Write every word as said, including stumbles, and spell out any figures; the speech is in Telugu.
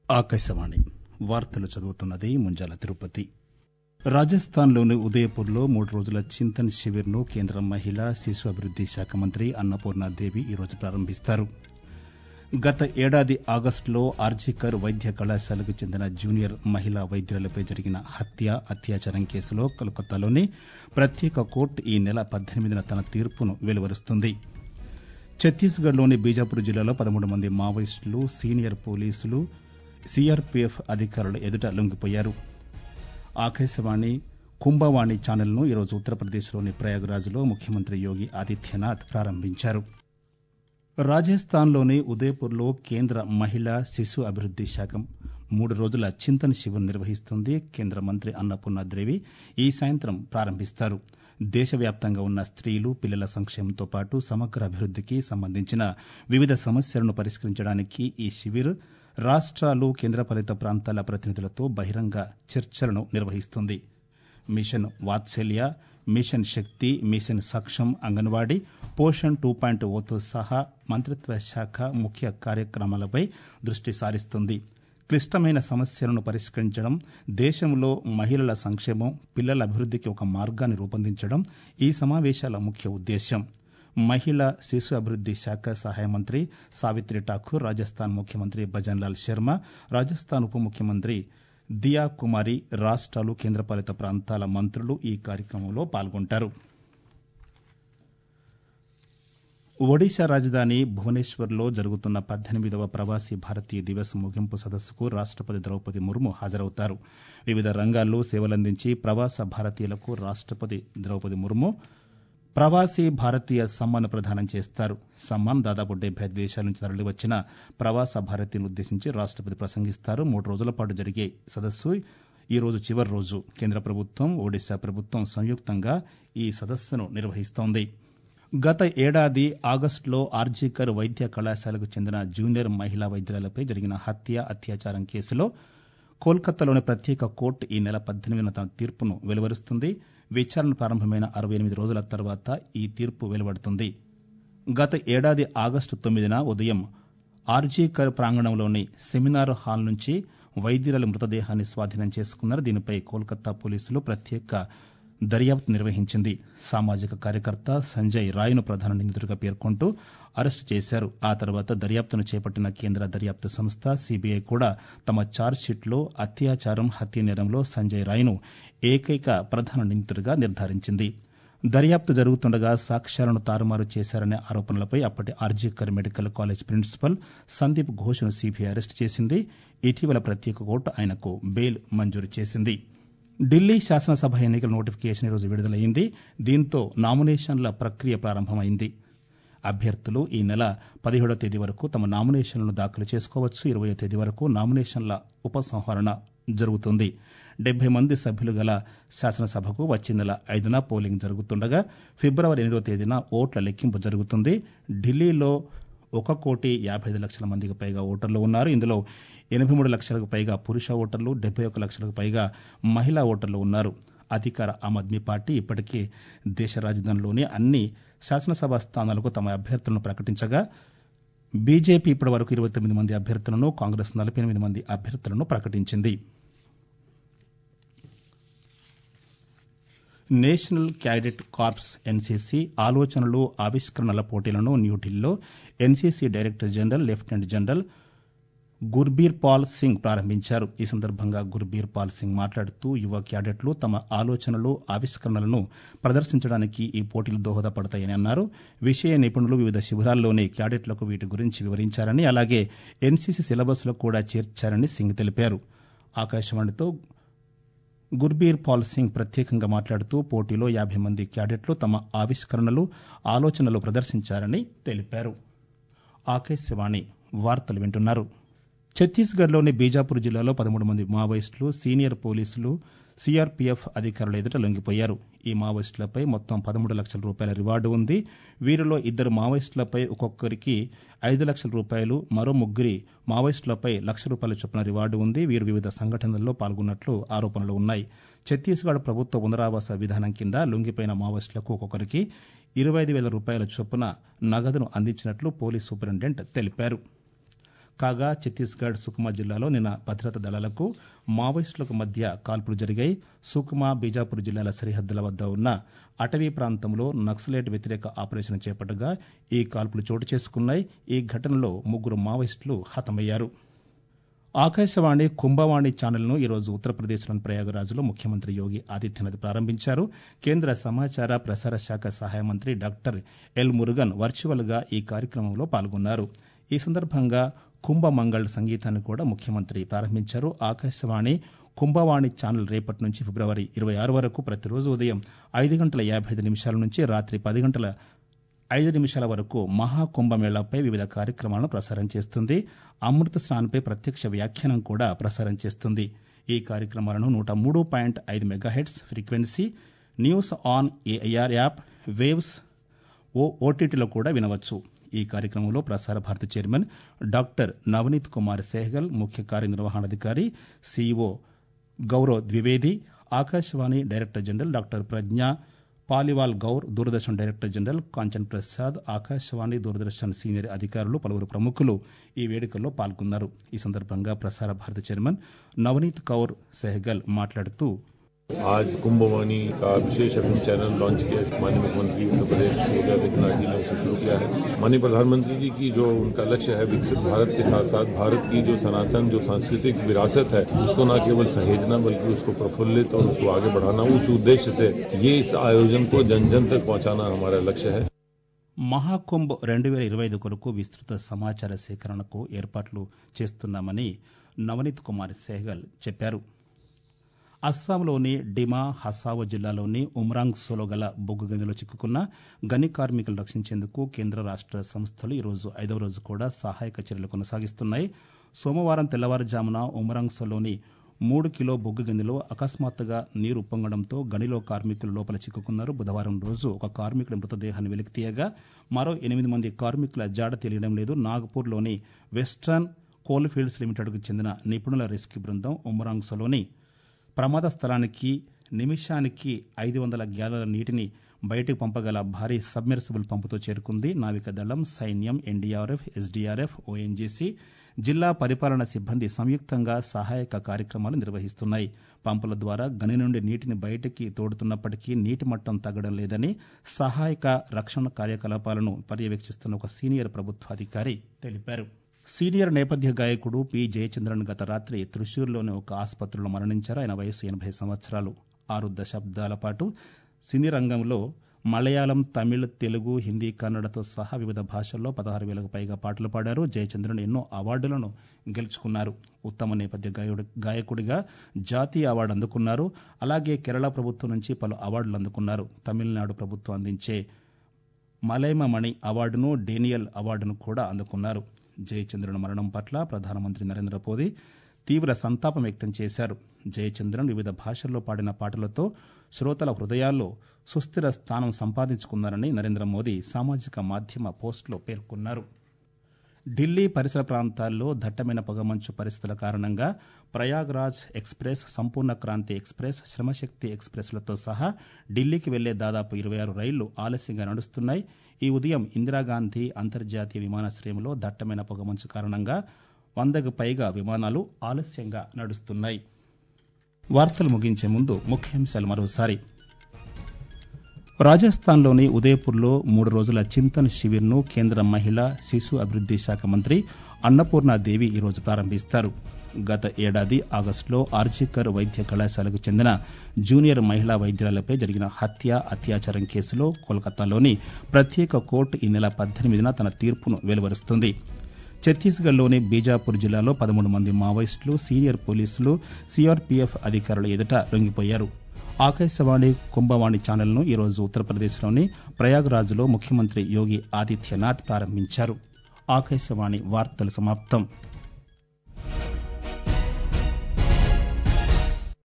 ఆకాశవాణి వార్తలు చదువుతున్నది ముంజాల తిరుపతి. రాజస్థాన్లోని ఉదయపూర్లో మూడు రోజుల చింతన్ శిబిర్ను కేంద్ర మహిళా శిశు అభివృద్ది శాఖ మంత్రి అన్నపూర్ణాదేవి ఈరోజు ప్రారంభిస్తారు. గత ఏడాది ఆగస్టులో ఆర్జీకర్ వైద్య కళాశాలకు చెందిన జూనియర్ మహిళా వైద్యులపై జరిగిన హత్య అత్యాచారం కేసులో కోల్కతాలోని ప్రత్యేక కోర్టు ఈ నెల పద్దెనిమిదిన తన తీర్పును వెలువరుస్తుంది. ఛత్తీస్గఢ్లోని బీజాపూర్ జిల్లాలో పదమూడు మంది మావోయిస్టులు సీనియర్ పోలీసులు సీఆర్పీఎఫ్ అధికారుల ఎదుట లొంగిపోయారు. ఆకాశవాణి కుంభవాణి ఛానల్ను ఈరోజు ఉత్తరప్రదేశ్లోని ప్రయాగ్రాజ్లో ముఖ్యమంత్రి యోగి ఆదిత్యనాథ్ ప్రారంభించారు. రాజస్థాన్లోని ఉదయపూర్లో కేంద్ర మహిళా శిశు అభివృద్ది శాఖ మూడు రోజుల చింతన్ శిబిర్ నిర్వహిస్తుంది. కేంద్ర మంత్రి అన్నపూర్ణాదేవి ఈ సాయంత్రం ప్రారంభిస్తారు. దేశవ్యాప్తంగా ఉన్న స్త్రీలు పిల్లల సంక్షేమంతో పాటు సమగ్ర అభివృద్దికి సంబంధించిన వివిధ సమస్యలను పరిష్కరించడానికి ఈ శిబిర్ రాష్ట్రాలు కేంద్రపాలిత ప్రాంతాల ప్రతినిధులతో బహిరంగ చర్చలను నిర్వహిస్తుంది. Mission Vatsalya, mission Shakti, mission Saksham Anganwadi, Poshan two point ఓతో సహా మంత్రిత్వ శాఖ ముఖ్య కార్యక్రమాలపై దృష్టి సారిస్తుంది. క్లిష్టమైన సమస్యలను పరిష్కరించడం, దేశంలో మహిళల సంక్షేమం, పిల్లల అభివృద్దికి ఒక మార్గాన్ని రూపొందించడం ఈ సమావేశాల ముఖ్య ఉద్దేశ్యం. మహిళా శిశు అభివృద్ది శాఖ సహాయ మంత్రి సావిత్రి ఠాకూర్, రాజస్థాన్ ముఖ్యమంత్రి భజన్లాల్ శర్మ, రాజస్థాన్ ఉప ముఖ్యమంత్రి దియా కుమారి, రాష్ట్రాలు కేంద్రపాలిత ప్రాంతాల మంత్రులు ఈ కార్యక్రమంలో పాల్గొంటారు. ఒడిశా రాజధాని భువనేశ్వర్లో జరుగుతున్న పద్దెనిమిదవ ప్రవాసీ భారతీయ దివస్ ముగింపు సదస్సుకు రాష్టపతి ద్రౌపది ముర్ము హాజరవుతారు. వివిధ రంగాల్లో సేవలందించి ప్రవాస భారతీయులకు రాష్టపతి ద్రౌపది ముర్ము ప్రవాసీ భారతీయ సమ్మాన్ ప్రదానం చేస్తారు. సమ్మాన్ దాదాపు డెబ్బై ఐదు దేశాల నుంచి తరలివచ్చిన ప్రవాస భారతీయులను ఉద్దేశించి రాష్టపతి ప్రసంగిస్తారు. మూడు రోజుల పాటు జరిగే సదస్సు ఈ రోజు చివరి రోజు. కేంద్ర ప్రభుత్వం, ఒడిశా ప్రభుత్వం సంయుక్తంగా ఈ సదస్సును నిర్వహిస్తోంది. గత ఏడాది ఆగస్టులో ఆర్జీకర్ వైద్య కళాశాలకు చెందిన జూనియర్ మహిళా వైద్యులపై జరిగిన హత్య అత్యాచారం కేసులో కోల్కతాలోని ప్రత్యేక కోర్టు ఈ నెల పద్దెనిమిదిన తన తీర్పును వెలువరుస్తుంది. విచారణ ప్రారంభమైన అరవై ఎనిమిది రోజుల తర్వాత ఈ తీర్పు వెలువడుతుంది. గత ఏడాది ఆగస్టు తొమ్మిదిన ఉదయం ఆర్జీకర్ ప్రాంగణంలోని సెమినార్ హాల్ నుంచి వైద్యుల మృతదేహాన్ని స్వాధీనం చేసుకున్నారు. దీనిపై కోల్కతా పోలీసులు ప్రత్యేక దర్యాప్తు నిర్వహించింది. సామాజిక కార్యకర్త సంజయ్ రాయ్ను ప్రధాన నిందితుడిగా పేర్కొంటూ అరెస్టు చేశారు. ఆ తర్వాత దర్యాప్తును చేపట్టిన కేంద్ర దర్యాప్తు సంస్థ సీబీఐ కూడా తమ ఛార్జ్షీట్లో అత్యాచారం, హత్య నేరంలో సంజయ్ రాయ్ను ఏకైక ప్రధాన నిందితుడిగా నిర్ధారించింది. దర్యాప్తు జరుగుతుండగా సాక్ష్యాలను తారుమారు చేశారనే ఆరోపణలపై అప్పటి RG Kar medical college principal Sandeep ఘోష్ను సీబీఐ అరెస్టు చేసింది. ఇటీవల ప్రత్యేక కోర్టు ఆయనకు బెయిల్ మంజూరు చేసింది. ఢిల్లీ శాసనసభ ఎన్నికల నోటిఫికేషన్ ఈరోజు విడుదలైంది. దీంతో నామినేషన్ల ప్రక్రియ ప్రారంభమైంది. అభ్యర్థులు ఈ నెల పదిహేడవ తేదీ వరకు తమ నామినేషన్లను దాఖలు చేసుకోవచ్చు. ఇరవయో తేదీ వరకు నామినేషన్ల ఉపసంహరణ జరుగుతుంది. డెబ్బై మంది సభ్యులు గల శాసనసభకు వచ్చే నెల ఐదున పోలింగ్ జరుగుతుండగా ఫిబ్రవరి ఎనిమిదవ తేదీన ఓట్ల లెక్కింపు జరుగుతుంది. ఢిల్లీలో ఒక కోటి యాభై ఐదు లక్షల మందికి పైగా ఓటర్లు ఉన్నారు. ఇందులో ఎనభై మూడు లక్షలకు పైగా పురుష ఓటర్లు, డెబ్బై ఒక లక్షలకు పైగా మహిళా ఓటర్లు ఉన్నారు. అధికార ఆమ్ ఆద్మీ పార్టీ ఇప్పటికే దేశ రాజధానిలోని అన్ని శాసనసభ స్థానాలకు తమ అభ్యర్థులను ప్రకటించగా బీజేపీ ఇప్పటి వరకు ఇరవై తొమ్మిది మంది అభ్యర్థులను, కాంగ్రెస్ నలభై ఎనిమిది మంది అభ్యర్థులను ప్రకటించింది. నేషనల్ క్యాడెట్ కార్ప్స్ ఎన్సీసీ ఆలోచనలు, ఆవిష్కరణల పోటీలను న్యూఢిల్లీలో NCC director general lieutenant general Gurbir Pal Singh ప్రారంభించారు. ఈ సందర్భంగా గుర్బీర్ పాల్ సింగ్ మాట్లాడుతూ యువ క్యాడెట్లు తమ ఆలోచనలు, ఆవిష్కరణలను ప్రదర్శించడానికి ఈ పోటీలు దోహదపడతాయని అన్నారు. విషయ నిపుణులు వివిధ శిబిరాల్లోని క్యాడెట్లకు వీటి గురించి వివరించారని, అలాగే ఎన్సీసీ సిలబస్లో కూడా చేర్చారని సింగ్ తెలిపారు. ఆకాశవాణితో గుర్బీర్ పాల్ సింగ్ ప్రత్యేకంగా మాట్లాడుతూ పోటీలో యాభై మంది క్యాడెట్లు తమ ఆవిష్కరణలు, ఆలోచనలు ప్రదర్శించారని తెలిపారు. ఆకాశవాణి వార్తలు వింటున్నారు. ఛత్తీస్గఢ్లోని బీజాపూర్ జిల్లాలో పదమూడు మంది మావోయిస్టులు సీనియర్ పోలీసులు సీఆర్పీఎఫ్ అధికారుల ఎదుట లొంగిపోయారు. ఈ మావోయిస్టులపై మొత్తం పదమూడు లక్షల రూపాయల రివార్డు ఉంది. వీరిలో ఇద్దరు మావోయిస్టులపై ఒక్కొక్కరికి ఐదు లక్షల రూపాయలు, మరో ముగ్గురి మావోయిస్టులపై లక్ష రూపాయల చొప్పున రివార్డు ఉంది. వీరు వివిధ సంఘటనల్లో పాల్గొన్నట్లు ఆరోపణలు ఉన్నాయి. ఛత్తీస్గఢ్ ప్రభుత్వ పునరావాస విధానం కింద లొంగిపోయిన మావోయిస్టులకు ఒక్కొక్కరికి ఇరవై ఐదు వేల రూపాయల చొప్పున నగదును అందించినట్లు పోలీస్ సూపరింటెండెంట్ తెలిపారు. కాగా ఛత్తీస్గఢ్ సుకుమా జిల్లాలో నిన్న భద్రతా దళాలకు మావోయిస్టులకు మధ్య కాల్పులు జరిగాయి. సుకుమా బీజాపూర్ జిల్లాల సరిహద్దుల వద్ద ఉన్న అటవీ ప్రాంతంలో నక్సలైట్ వ్యతిరేక ఆపరేషన్ చేపట్టగా ఈ కాల్పులు చోటు చేసుకున్నాయి. ఈ ఘటనలో ముగ్గురు మావోయిస్టులు హతమయ్యారు. ఆకాశవాణి కుంభవాణి ఛానల్ను ఈరోజు ఉత్తరప్రదేశ్లోని ప్రయాగరాజ్లో ముఖ్యమంత్రి యోగి ఆదిత్యనాథ్ ప్రారంభించారు. కేంద్ర సమాచార ప్రసార శాఖ సహాయ మంత్రి డాక్టర్ ఎల్ మురుగన్ వర్చువల్గా ఈ కార్యక్రమంలో పాల్గొన్నారు. ఈ సందర్భంగా కుంభమంగళ్ సంగీతాన్ని కూడా ముఖ్యమంత్రి ప్రారంభించారు. ఆకాశవాణి కుంభవాణి ఛానల్ రేపటి నుంచి ఫిబ్రవరి ఇరవై ఆరు వరకు ప్రతిరోజు ఉదయం ఐదు గంటల యాభై ఐదు నిమిషాల నుంచి రాత్రి పది గంటల ఐదు నిమిషాల వరకు మహాకుంభమేళాపై వివిధ కార్యక్రమాలను ప్రసారం చేస్తుంది. అమృత స్నాన్పై ప్రత్యక్ష వ్యాఖ్యానం కూడా ప్రసారం చేస్తుంది. ఈ కార్యక్రమాలను నూట మూడు పాయింట్ ఐదు megahertz frequency, news on AIR app, waves O ఓటీటీలో కూడా వినవచ్చు. ఈ కార్యక్రమంలో ప్రసార భారతి చైర్మన్ డాక్టర్ నవనీత్ కుమార్ సెహ్గల్, ముఖ్య కార్యనిర్వహణాధికారి CEO Gaurav Dwivedi, Akashvani director general doctor Pragya Paliwal Gaur, Doordarshan director general Kanchan Prasad, Akashvani Doordarshan senior అధికారులు, పలువురు ప్రముఖులు ఈ వేడుకల్లో పాల్గొన్నారు. ఈ సందర్భంగా ప్రసార భారతి చైర్మన్ నవనీత్ కౌర్ సెహ్గల్ మాట్లాడుతూ आज कुंभवाणी का विशेष एफएम चैनल लॉन्च किया माननीय मुख्यमंत्री उत्तर प्रदेश योगी आदित्यनाथ जी ने उसे शुरू किया है। माननीय प्रधानमंत्री जी की जो उनका लक्ष्य है विकसित भारत के साथ साथ भारत की जो सनातन जो सांस्कृतिक विरासत है उसको न केवल सहेजना बल्कि उसको प्रफुल्लित और उसको आगे बढ़ाना, उस उद्देश्य से ये इस आयोजन को जन जन तक पहुंचाना हमारा लक्ष्य है। మహాకుంభ్ రెండు వేల ఇరవై ఐదు కొరకు విస్తృత సమాచార సేకరణకు ఏర్పాట్లు చేస్తున్నామని నవనీత్ కుమార్ సెహ్గల్ చెప్పారు. అస్సాంలోని డిమా హసావో జిల్లాలోని ఉమ్రాంగ్సోలో గల బొగ్గు గనిలో చిక్కుకున్న గని కార్మికులను రక్షించేందుకు కేంద్ర రాష్ట్ర సంస్థలు ఈరోజు ఐదవ రోజు కూడా సహాయక చర్యలు కొనసాగిస్తున్నాయి. సోమవారం తెల్లవారుజామున ఉమ్రాంగ్సోలోని మూడు కిలో బొగ్గు గనిలో అకస్మాత్తుగా నీరు ఉప్పొంగడంతో గనిలో కార్మికులు లోపల చిక్కుకున్నారు. బుధవారం రోజు ఒక కార్మికుడి మృతదేహాన్ని వెలికితీయగా మరో ఎనిమిది మంది కార్మికుల జాడ తెలియడం లేదు. నాగపూర్లోని వెస్ట్రన్ కోల్ఫీల్డ్స్ లిమిటెడ్కు చెందిన నిపుణుల రెస్క్యూ బృందం ఉమ్రాంగ్సోలోని ప్రమాద స్థలానికి నిమిషానికి ఐదు వందల గ్యాలన్ల నీటిని బయటకు పంపగల భారీ సబ్మెర్సిబుల్ పంపుతో చేరుకుంది. నావికాదళం, సైన్యం, ఎన్డీఆర్ఎఫ్, ఎస్డీఆర్ఎఫ్, ఓఎన్జీసీ, జిల్లా పరిపాలన సిబ్బంది సంయుక్తంగా సహాయక కార్యక్రమాలు నిర్వహిస్తున్నాయి. పంపుల ద్వారా గని నుండి నీటిని బయటికి తోడుతున్నప్పటికీ నీటి మట్టం తగ్గడం లేదని సహాయక రక్షణ కార్యకలాపాలను పర్యవేక్షిస్తున్న ఒక సీనియర్ ప్రభుత్వాధికారి తెలిపారు. సీనియర్ నేపథ్య గాయకుడు పి జయచంద్రన్ గత రాత్రి త్రిశూర్లోని ఒక ఆసుపత్రిలో మరణించారు. ఆయన వయసు ఎనభై సంవత్సరాలు. ఆరు దశాబ్దాల పాటు సినీ రంగంలో మలయాళం, తమిళ్, తెలుగు, హిందీ, కన్నడతో సహా వివిధ భాషల్లో పదహారు వేలకు పైగా పాటలు పాడారు. జయచంద్రన్ ఎన్నో అవార్డులను గెలుచుకున్నారు. ఉత్తమ నేపథ్య గాయకుడు గాయకుడిగా జాతీయ అవార్డు అందుకున్నారు. అలాగే కేరళ ప్రభుత్వం నుంచి పలు అవార్డులు అందుకున్నారు. తమిళనాడు ప్రభుత్వం అందించే మలైమమణి అవార్డును, డేనియల్ అవార్డును కూడా అందుకున్నారు. జయచంద్రన్ మరణం పట్ల ప్రధానమంత్రి నరేంద్ర మోదీ తీవ్ర సంతాపం వ్యక్తం చేశారు. జయచంద్రన్ వివిధ భాషల్లో పాడిన పాటలతో శ్రోతల హృదయాల్లో సుస్థిర స్థానం సంపాదించుకున్నారని నరేంద్ర మోదీ సామాజిక మాధ్యమ పోస్టులో పేర్కొన్నారు. ఢిల్లీ పరిసర ప్రాంతాల్లో దట్టమైన పొగమంచు పరిస్థితుల కారణంగా ప్రయాగ్రాజ్ ఎక్స్ప్రెస్, సంపూర్ణ క్రాంతి ఎక్స్ప్రెస్, శ్రమశక్తి ఎక్స్ప్రెస్లతో సహా ఢిల్లీకి వెళ్లే దాదాపు ఇరవై ఆరు రైళ్లు ఆలస్యంగా నడుస్తున్నాయి. ఈ ఉదయం ఇందిరాగాంధీ అంతర్జాతీయ విమానాశ్రయంలో దట్టమైన పొగమంచు కారణంగా వందకు పైగా విమానాలు ఆలస్యంగా నడుస్తున్నాయి. వార్తలు ముగించే ముందు ముఖ్యాంశాలు మరోసారి. రాజస్థాన్లోని ఉదయపూర్లో మూడు రోజుల చింతన్ శిబిర్ను కేంద్ర మహిళా శిశు అభివృద్ది శాఖ మంత్రి అన్నపూర్ణాదేవి ఈరోజు ప్రారంభిస్తారు. గత ఏడాది ఆగస్టులో ఆర్జీకర్ వైద్య కళాశాలకు చెందిన జూనియర్ మహిళా వైద్యురాలపై జరిగిన హత్య, అత్యాచారం కేసులో కోల్కతాలోని ప్రత్యేక కోర్టు ఈ నెల పద్దెనిమిదిన తన తీర్పును వెలువరుస్తుంది. ఛత్తీస్గఢ్లోని బీజాపూర్ జిల్లాలో పదమూడు మంది మావోయిస్టులు, సీనియర్ పోలీసులు, సీఆర్పీఎఫ్ అధికారుల ఎదుట లొంగిపోయారు. ఆకాశవాణి కుంభవాణి ఛానల్ను ఈరోజు ఉత్తరప్రదేశ్లోని ప్రయాగ్రాజ్లో ముఖ్యమంత్రి యోగి ఆదిత్యనాథ్ ప్రారంభించారు. ఆకాశవాణి వార్తలు సమాప్తం.